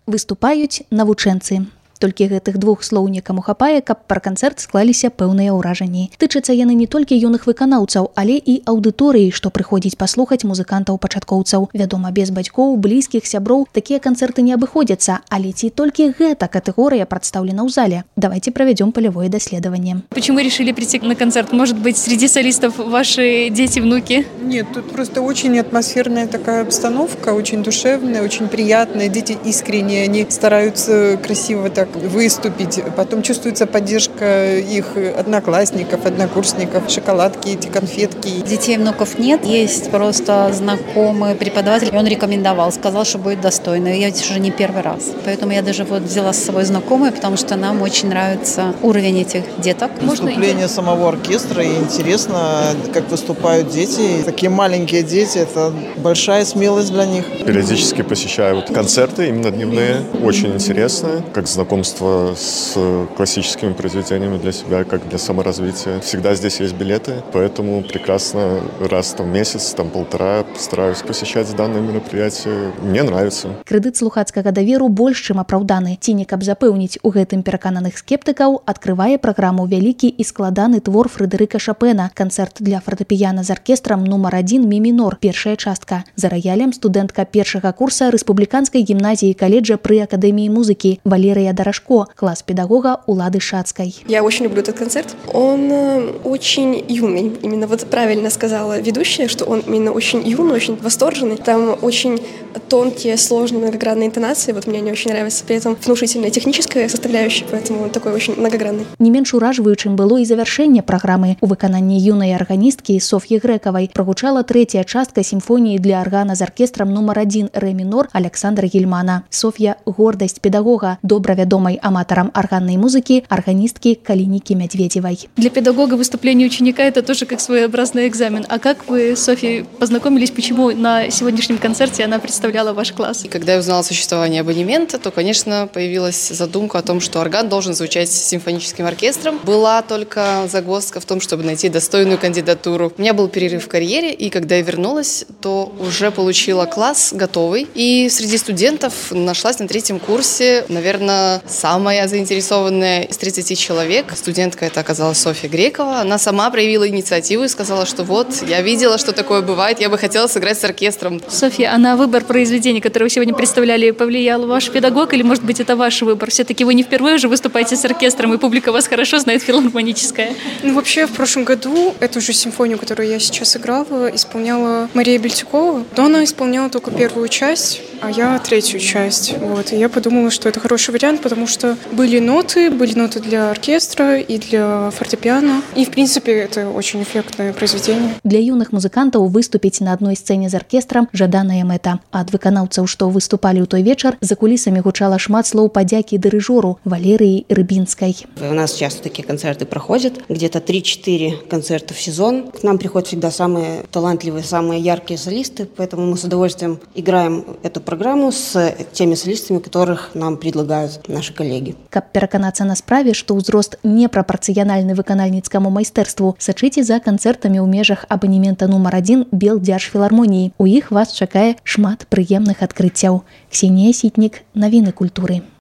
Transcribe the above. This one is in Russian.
Выступаюць навучэнцы. Толькі гэтых двух слоў некаму хапае, каб пра канцэрт склаліся пэўныя ўражанні. Тычацца яны не толькі юных выканаўцаў, але і аўдыторыі, што прыходзіць паслухаць музыкантаў-пачаткоўцаў. Вядома, без бацькоў, блізкіх, сяброў такія канцэрты не абыходзяцца, але ці толькі гэта катэгорыя прадстаўлена ў зале? Давайте проведем полевое доследование. Почему решили прийти на концерт? Может быть, среди солистов ваши дети, внуки? Нет, тут просто очень атмосферная такая обстановка, очень душевная, очень приятная. Дети искренние, они стараются красиво так выступить. Потом чувствуется поддержка их одноклассников, однокурсников, шоколадки, эти конфетки. Детей, внуков нет, есть просто знакомый преподаватель. Он рекомендовал, сказал, что будет достойно. Я ведь уже не первый раз. Поэтому я даже вот взяла с собой знакомую, потому что нам очень нравится уровень этих деток. Выступление самого оркестра, и интересно, как выступают дети. Такие маленькие дети, это большая смелость для них. Периодически посещаю концерты, именно дневные. Очень интересно, как знакомство с классическими произведениями для себя, как для саморазвития. Всегда здесь есть билеты, поэтому прекрасно раз в месяц, полтора стараюсь посещать данное мероприятие. Мне нравится. Крэдыт слухацкага даверу больш чым апраўданы. Ці не каб запэўніць у гэтым перакананых скептыкаў, адкрывае праграму вялікі і складаны твор Фрэдэрыка Шапена, канцэрт для фартэпіяна з аркестрам нумар 1 мі мінор, першая частка. За раялем студэнтка першага курса рэспубліканскай гімназіі каледжа пры акадэміі музыкі Валерыя Дарашко, класс педагога Улады Шацкай. Я очень люблю этот концерт. Он очень юный. Именно вот правильно сказала ведущая, что он именно очень юный, очень восторженный. Там очень тонкие, сложные, многогранные интонации. Вот мне они очень нравятся. При этом внушительная техническая составляющая, поэтому он такой очень многогранный. Не менш уражваючым было і завяршэнне праграмы. У выкананні юнай арганісткі Соф'і Грэкавай прагучала трэцяя частка сімфоніі для аргана з аркестрам нумар 1 рэ мінор Александра Гельмана. Соф'я – гордасць педагога, добра вядомай аматарам арганнай музыкі, арганісткі Калінікі Мядведзевай. Для педагога выступление ученика – это тоже как своеобразный экзамен. А как вы с Софьей познакомились? Почему на сегодняшнем концерте она представляла ваш класс? И когда я узнала о существовании абонемента, то, конечно, появилась задумка о том, что орган должен звучать с симфоническим оркестром. Была только загвоздка в том, чтобы найти достойную кандидатуру. У меня был перерыв в карьере, и когда я вернулась, то уже получила класс готовый. И среди студентов нашлась на третьем курсе, наверное, самая заинтересованная из 30 человек. Студентка это оказалась Софья Грекова. Она сама проявила инициативу и сказала, что вот, я видела, что такое бывает, я бы хотела сыграть с оркестром. Софья, а на выбор произведений, которые вы сегодня представляли, повлиял ваш педагог или, может быть, это ваш выбор? Все-таки вы не впервые уже выступаете с оркестром, и публика вас хорошо знает, филармоническая. Вообще, в прошлом году эту же симфонию, которую я сейчас играла, исполняла Мария Бельтюкова. Но она исполняла только первую часть, а я третью часть. Вот. И я подумала, что это хороший вариант, потому что были ноты для оркестра и для фортепиано. И, в принципе, это очень эффектное произведение. Для юных музыкантаў выступіць на адной сцэне з аркестрам жаданая мэта. Ад выканаўцаў, што выступалі ў той вечар, за кулісамі гучала шмат слоў падзякі дырыжору Валерыі Рыбінскай. У нас часто такие концерты проходят, где-то 3-4 концерта в сезон. К нам приходят всегда самые талантливые, самые яркие солисты, поэтому мы с удовольствием играем эту программу с теми солистами, которых нам предлагают наши коллеги. Каб пераканацца на справе, што ўзрост непрапарцыянальны выканальніцкаму майстэрству, сачыце за канцэртамі ў межах абанемента нумар 1 Белдзяржфілармоніі. У іх вас чакае шмат прыемных адкрыццяў. Ксенія Сітнік, навіны культуры.